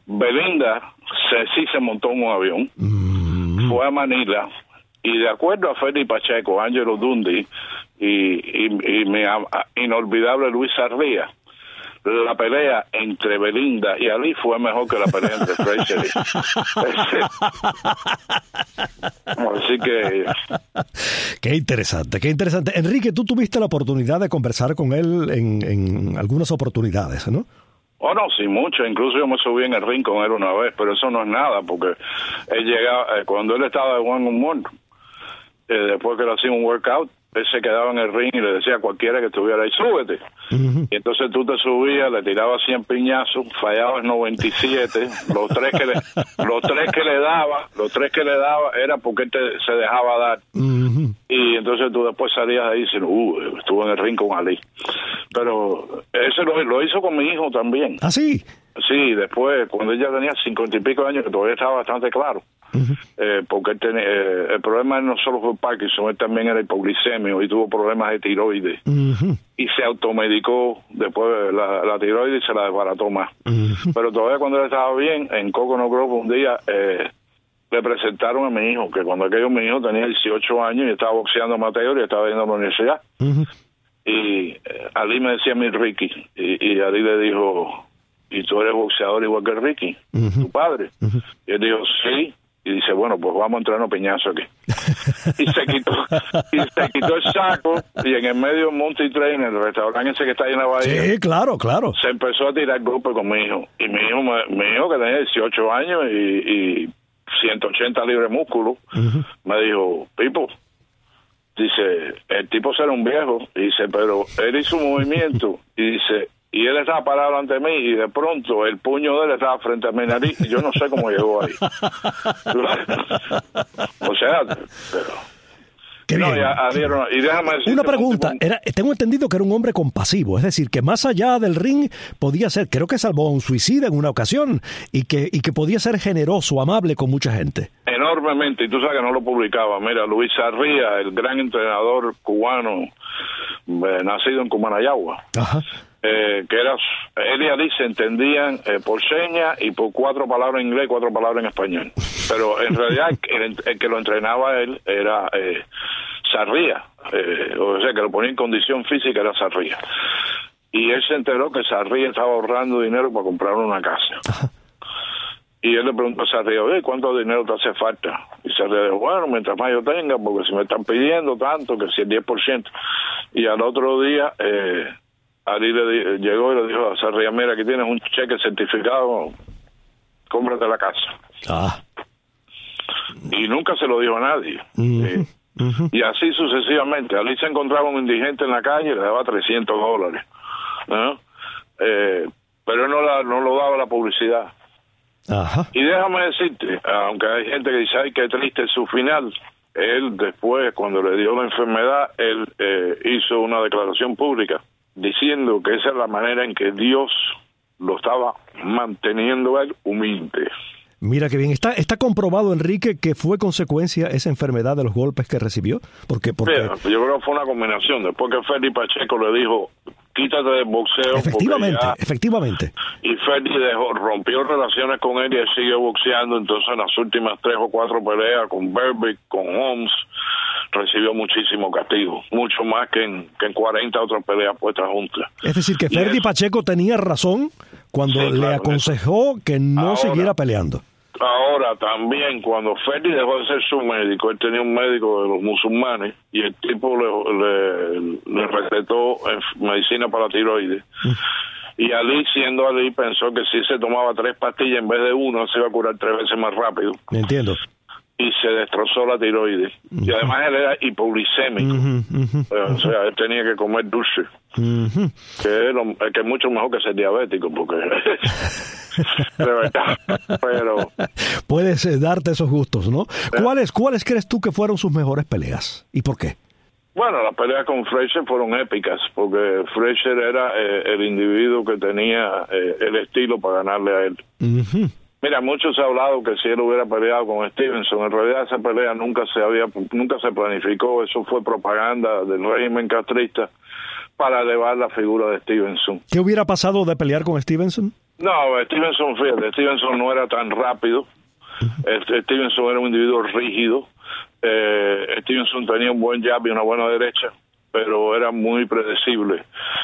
Belinda se, sí se montó en un avión, mm. fue a Manila, y de acuerdo a Ferdy Pacheco, Angelo Dundee y, y, y mi inolvidable Luis Sarria, la pelea entre Belinda y Ali fue mejor que la pelea entre Fraser y... Así que... Qué interesante, qué interesante. Enrique, tú tuviste la oportunidad de conversar con él en, en algunas oportunidades, ¿no? Oh, no, sí, mucho. Incluso yo me subí en el ring con él una vez, pero eso no es nada, porque él llegaba, eh, cuando él estaba de buen humor, eh, después que le hacía un workout, él se quedaba en el ring y le decía a cualquiera que estuviera ahí, súbete. Uh-huh. Y entonces tú te subías, le tirabas cien piñazos, fallabas noventa y siete, los tres que le, los tres que le daba, los tres que le daba era porque él te, se dejaba dar. Uh-huh. Y entonces tú después salías ahí diciendo, uh, estuvo en el ring con Ali. Pero eso lo, lo hizo con mi hijo también. ¿Ah, sí? Sí, después, cuando ella tenía cincuenta y pico de años, que todavía estaba bastante claro. Uh-huh. eh, porque él tenía, eh, el problema no solo fue Parkinson, él también era hipoglicemio y tuvo problemas de tiroides. Uh-huh. Y se automedicó después la, la tiroides y se la desbarató más. Uh-huh. Pero todavía cuando él estaba bien, en Coconut Grove un día eh, le presentaron a mi hijo, que cuando aquello mi hijo tenía dieciocho años y estaba boxeando amateur y estaba yendo a la universidad. Uh-huh. Y eh, Ali me decía a mí Ricky, y, y Ali le dijo, ¿y tú eres boxeador igual que Ricky, uh-huh. tu padre? Uh-huh. Y él dijo, sí. Y dice, bueno, pues vamos a entrar en un peñazo aquí. y se quitó y se quitó el saco, y en el medio de Monty Train, el restaurante ese que está ahí en la bahía, sí, claro, claro, se empezó a tirar golpes con mi hijo. Y mi hijo, mi hijo que tenía dieciocho años y, y ciento ochenta libras de músculo, uh-huh. me dijo, Pipo, dice, el tipo será un viejo, y dice, pero él hizo un movimiento, y dice, y él estaba parado ante mí y de pronto el puño de él estaba frente a mi nariz y yo no sé cómo llegó ahí. O sea, pero... Qué no, bien. Ya, y déjame decir una pregunta, era, tengo entendido que era un hombre compasivo, es decir, que más allá del ring podía ser, creo que salvó a un suicida en una ocasión, y que y que podía ser generoso, amable con mucha gente. Enormemente, y tú sabes que no lo publicaba. Mira, Luis Sarria, el gran entrenador cubano, eh, nacido en Cumanayagua. Ajá. Eh, que era, él y Ali se entendían eh, por señas y por cuatro palabras en inglés y cuatro palabras en español, pero en realidad el, el que lo entrenaba él era eh, Sarria, eh, o sea que lo ponía en condición física era Sarria, y él se enteró que Sarria estaba ahorrando dinero para comprar una casa. Ajá. Y él le preguntó a Sarria, oye, ¿cuánto dinero te hace falta? Y Sarria dijo, bueno, mientras más yo tenga, porque si me están pidiendo tanto, que si el diez por ciento. Y al otro día eh, Ali le di, llegó y le dijo a Sarria, mira, aquí tienes un cheque certificado, cómprate la casa. Ah. Y nunca se lo dijo a nadie. Uh-huh. ¿Sí? Uh-huh. Y así sucesivamente. Ali se encontraba un indigente en la calle y le daba trescientos dólares. ¿No? Eh, pero él no, la, no lo daba la publicidad. Ajá. Y déjame decirte, aunque hay gente que dice, ay, qué triste es su final, él después, cuando le dio la enfermedad, él eh, hizo una declaración pública diciendo que esa es la manera en que Dios lo estaba manteniendo a él humilde. Mira qué bien. ¿Está está comprobado, Enrique, que fue consecuencia esa enfermedad de los golpes que recibió? Porque, porque... Sí, yo creo que fue una combinación. Después que Ferdy Pacheco le dijo, quítate del boxeo. Efectivamente, ya... efectivamente. Y Ferdy dejó, rompió relaciones con él y él siguió boxeando. Entonces, en las últimas tres o cuatro peleas con Berbick, con Holmes, recibió muchísimo castigo. Mucho más que en, que en cuarenta otras peleas puestas juntas. Es decir, que Ferdy eso... Pacheco tenía razón cuando sí, le claro, aconsejó eso. que no ahora, siguiera peleando. Ahora también, cuando Ferdy dejó de ser su médico, él tenía un médico de los musulmanes y el tipo le, le, le recetó medicina para tiroides. Mm. Y Ali, siendo Ali, pensó que si se tomaba tres pastillas en vez de uno, se iba a curar tres veces más rápido. Entiendo. Y se destrozó la tiroides. Uh-huh. Y además él era hipoglicémico. Uh-huh, uh-huh, o sea, él tenía que comer dulce. Uh-huh. Que, es lo, que es mucho mejor que ser diabético, porque... de verdad. Pero... Puedes eh, darte esos gustos, ¿no? ¿Eh? ¿Cuáles, ¿Cuáles crees tú que fueron sus mejores peleas? ¿Y por qué? Bueno, las peleas con Fraser fueron épicas, porque Fraser era eh, el individuo que tenía eh, el estilo para ganarle a él. Uh-huh. Mira, muchos se ha hablado que si él hubiera peleado con Stevenson, en realidad esa pelea nunca se había, nunca se planificó, eso fue propaganda del régimen castrista para elevar la figura de Stevenson. ¿Qué hubiera pasado de pelear con Stevenson? No, Stevenson, fíjate, Stevenson no era tan rápido. Uh-huh. Stevenson era un individuo rígido. Eh, Stevenson tenía un buen jab y una buena derecha, pero era muy predecible.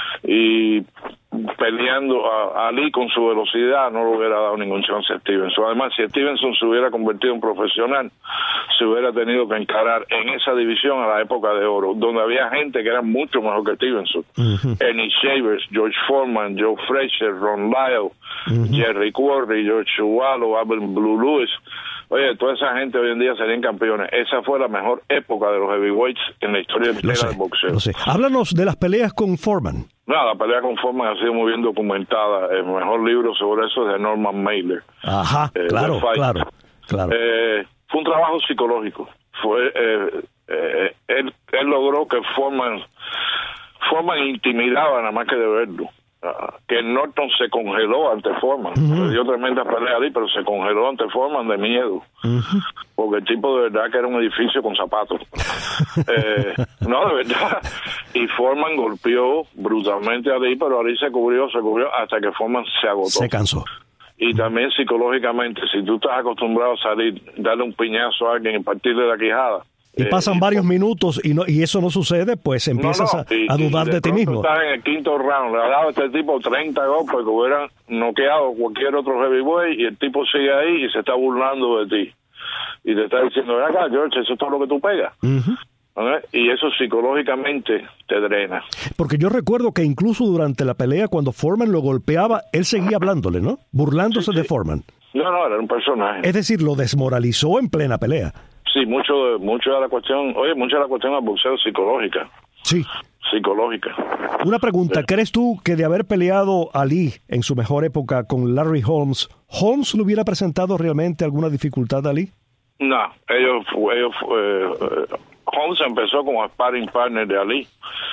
Y peleando a, a Ali con su velocidad no le hubiera dado ningún chance a Stevenson. Además, si Stevenson se hubiera convertido en profesional, se hubiera tenido que encarar en esa división a la época de oro, donde había gente que era mucho mejor que Stevenson. Uh-huh. Ernie Shavers, George Foreman, Joe Frazier, Ron Lyle, uh-huh. Jerry Quarry, George Chuvalo, Albert Blue Lewis. Oye, toda esa gente hoy en día serían campeones. Esa fue la mejor época de los heavyweights en la historia entera del boxeo. Lo sé. Háblanos de las peleas con Foreman. No, la pelea con Foreman ha sido muy bien documentada. El mejor libro sobre eso es de Norman Mailer. Ajá, eh, claro, claro, claro. Eh, fue un trabajo psicológico. Fue eh, eh, él, él logró que Foreman, Foreman intimidaba nada más que de verlo. Que Norton se congeló ante Foreman. Uh-huh. Le dio tremenda pelea ahí, pero se congeló ante Foreman de miedo. Uh-huh. Porque el tipo de verdad que era un edificio con zapatos. eh, no, de verdad. Y Foreman golpeó brutalmente a Ali, pero Ali se cubrió, se cubrió hasta que Foreman se agotó. Se cansó. Y también psicológicamente, si tú estás acostumbrado a salir, darle un piñazo a alguien y partirle la quijada, y pasan eh, varios minutos y no y eso no sucede, pues empiezas no, no. Y, a, a dudar y de, de ti mismo. Estás en el quinto round, le ha dado a este tipo treinta golpes que hubieran noqueado cualquier otro heavyweight y el tipo sigue ahí y se está burlando de ti. Y te está diciendo, ven acá, George, eso es todo lo que tú pegas. Uh-huh. ¿Okay? Y eso psicológicamente te drena. Porque yo recuerdo que incluso durante la pelea, cuando Foreman lo golpeaba, él seguía hablándole, ¿no? Burlándose sí, sí. de Foreman. No, no, era un personaje. Es decir, lo desmoralizó en plena pelea. Sí, mucho, mucho de la cuestión, oye, mucha de la cuestión del boxeo psicológica. Sí. Psicológica. Una pregunta, sí. ¿Crees tú que de haber peleado Ali en su mejor época con Larry Holmes, Holmes le hubiera presentado realmente alguna dificultad a Ali? No, ellos, ellos eh, Holmes empezó como sparring partner de Ali,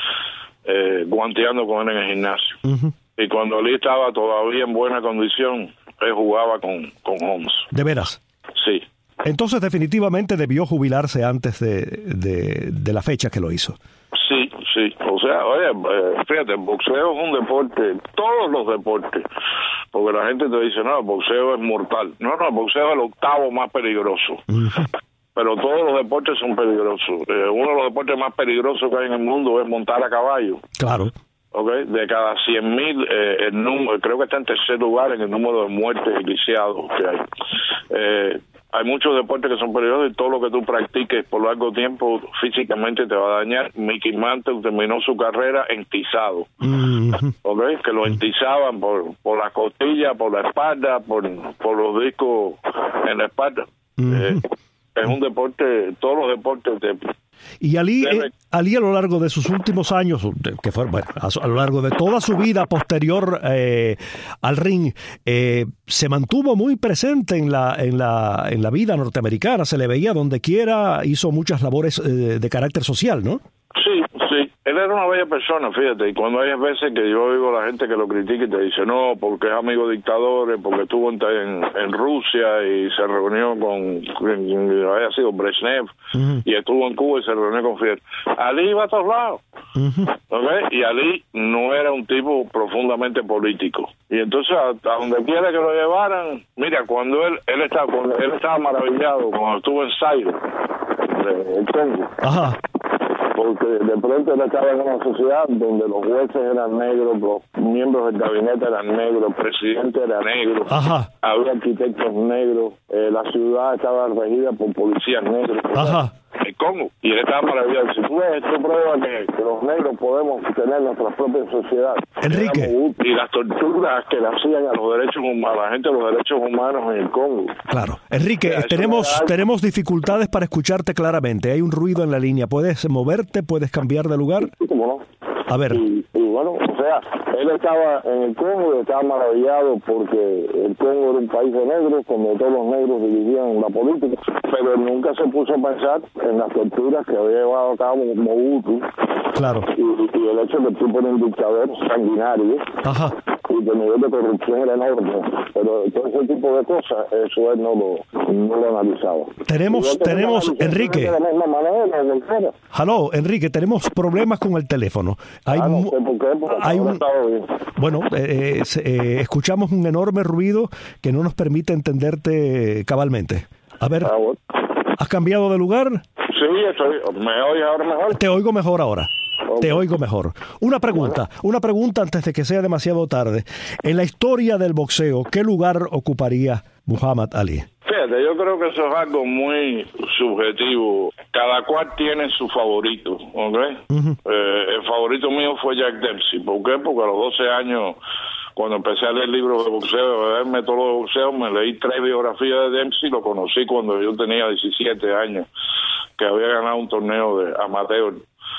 eh, guanteando con él en el gimnasio. Uh-huh. Y cuando Ali estaba todavía en buena condición, él jugaba con, con Holmes. ¿De veras? Sí. Entonces definitivamente debió jubilarse antes de, de, de la fecha que lo hizo. Sí, sí. O sea, oye, fíjate, el boxeo es un deporte, todos los deportes, porque la gente te dice, no, el boxeo es mortal. No, no, el boxeo es el octavo más peligroso. Uh-huh. Pero todos los deportes son peligrosos. Eh, uno de los deportes más peligrosos que hay en el mundo es montar a caballo. Claro. Okay. De cada cien mil, eh, el número, creo que está en tercer lugar en el número de muertes y lisiados que hay. Eh, hay muchos deportes que son peligrosos y todo lo que tú practiques por largo tiempo físicamente te va a dañar. Mickey Mantle terminó su carrera entizado. Mm-hmm. Okay. Que lo entizaban por, por la costilla, por la espalda, por, por los discos en la espalda. Mm-hmm. Eh, es un deporte, todos los deportes de... Y Ali, eh, Ali a lo largo de sus últimos años, que fue bueno, a, a lo largo de toda su vida posterior eh, al ring, eh, se mantuvo muy presente en la en la en la vida norteamericana. Se le veía donde quiera, hizo muchas labores eh, de carácter social, ¿no? Sí, sí. Él era una bella persona, fíjate, y cuando hay veces que yo oigo a la gente que lo critica y te dice, no, porque es amigo de dictadores, porque estuvo en, en, en Rusia y se reunió con, con había sido Brezhnev, uh-huh. y estuvo en Cuba y se reunió con Fidel. Ali iba a todos lados, uh-huh. ¿okay? Y Ali no era un tipo profundamente político. Y entonces, a, a donde quiera que lo llevaran, mira, cuando él él estaba, cuando él estaba maravillado, cuando estuvo en Zaire, en Congo. Ajá. Porque de pronto él estaba en una sociedad donde los jueces eran negros, los miembros del gabinete eran negros, el presidente era negro, Ajá. había arquitectos negros, eh, la ciudad estaba regida por policías negros. Ajá. El Congo. Y él estaba maravillado. Si tú ves, esto prueba que, que los negros podemos tener nuestra propia sociedad. Enrique. Y las torturas que le hacían a los derechos humanos, a la gente de los derechos humanos en el Congo. Claro. Enrique, o sea, tenemos tenemos dificultades para escucharte claramente. Hay un ruido en la línea. ¿Puedes moverte? ¿Puedes cambiar de lugar? Sí, cómo no. A ver. Y, y bueno, o sea, él estaba en el Congo y estaba maravillado porque el Congo era un país de negros, donde todos los negros dirigían la política, pero él nunca se puso a pensar en las torturas que había llevado a cabo Mobutu. Claro. Y, y el hecho de que el tipo era un dictador sanguinario. Ajá. Y que el nivel de corrupción era enorme. Pero todo ese tipo de cosas, eso él no lo, no lo he analizado. Tenemos, tenemos, Enrique. Aló, Enrique, tenemos problemas con el teléfono. Hay, ah, no sé por qué, hay un, bueno, eh, eh, escuchamos un enorme ruido que no nos permite entenderte cabalmente. A ver, ah, bueno. ¿Has cambiado de lugar? Sí, estoy, ¿me oyes ahora mejor? Te oigo mejor ahora. Okay. Te oigo mejor. Una pregunta, bueno. una pregunta antes de que sea demasiado tarde. En la historia del boxeo, ¿qué lugar ocuparía Muhammad Ali? Fíjate, yo creo que eso es algo muy subjetivo. Cada cual tiene su favorito, ¿ok? Uh-huh. Eh, el favorito mío fue Jack Dempsey. ¿Por qué? Porque a los doce años, cuando empecé a leer libros de boxeo, a ver métodos de boxeo, me leí tres biografías de Dempsey. Lo conocí cuando yo tenía diecisiete años, que había ganado un torneo de amateur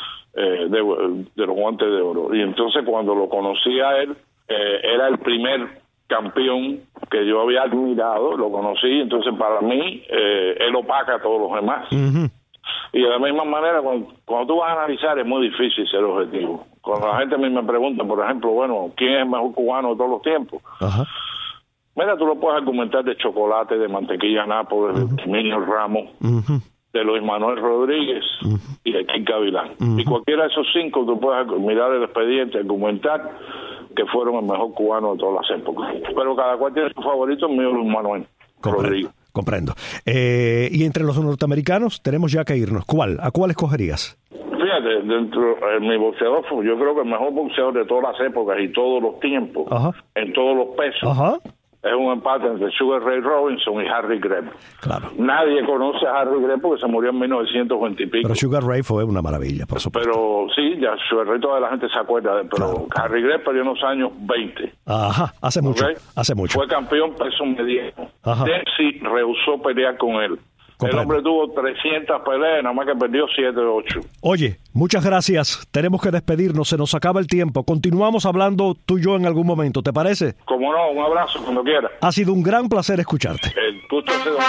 eh, de, de los guantes de oro. Y entonces cuando lo conocí a él, eh, era el primer campeón que yo había admirado, lo conocí, entonces para mí eh, él opaca a todos los demás. Uh-huh. Y de la misma manera, cuando, cuando tú vas a analizar, es muy difícil ser objetivo. Cuando la gente a mí me pregunta, por ejemplo, bueno, ¿quién es el mejor cubano de todos los tiempos? Uh-huh. Mira, tú lo puedes argumentar de Chocolate, de Mantequilla Nápoles, uh-huh. de Minio Ramos, uh-huh. de Luis Manuel Rodríguez uh-huh. y de Kid Gavilán. Uh-huh. Y cualquiera de esos cinco, tú puedes mirar el expediente, argumentar que fueron el mejor cubano de todas las épocas. Pero cada cual tiene su favorito, el mío Luis Manuel Rodríguez. Comprendo. Eh, y entre los norteamericanos tenemos ya que irnos. ¿Cuál? ¿A cuál escogerías? Fíjate, dentro de mi boxeador, yo creo que el mejor boxeador de todas las épocas y todos los tiempos, Ajá. en todos los pesos, Ajá. es un empate entre Sugar Ray Robinson y Harry Greb. Claro. Nadie conoce a Harry Greb porque se murió en mil novecientos veinte y pico. Pero Sugar Ray fue una maravilla, por supuesto. Pero sí, ya Sugar Ray toda la gente se acuerda de él, pero claro. Harry Greb perdió en los años veinte. Ajá, hace mucho, ¿okay? hace mucho. Fue campeón peso mediano. Dempsey rehusó pelear con él. Comprendo. El hombre tuvo trescientas peleas, nada más que perdió siete o ocho. Oye, muchas gracias. Tenemos que despedirnos, se nos acaba el tiempo. Continuamos hablando tú y yo en algún momento, ¿te parece? Como no, un abrazo cuando quiera. Ha sido un gran placer escucharte. El gusto ha sido...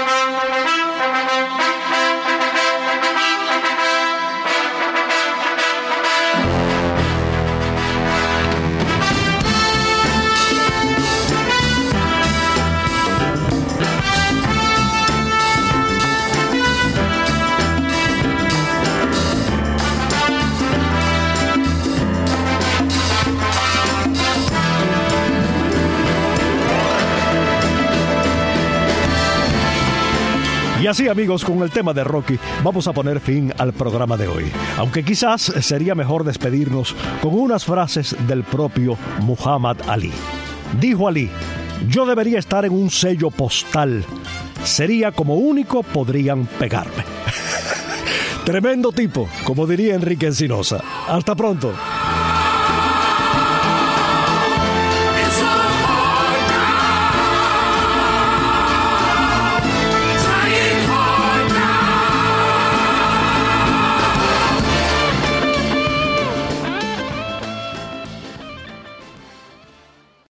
Y así, amigos, con el tema de Rocky, vamos a poner fin al programa de hoy. Aunque quizás sería mejor despedirnos con unas frases del propio Muhammad Ali. Dijo Ali, yo debería estar en un sello postal. Sería como único podrían pegarme. Tremendo tipo, como diría Enrique Encinosa. Hasta pronto.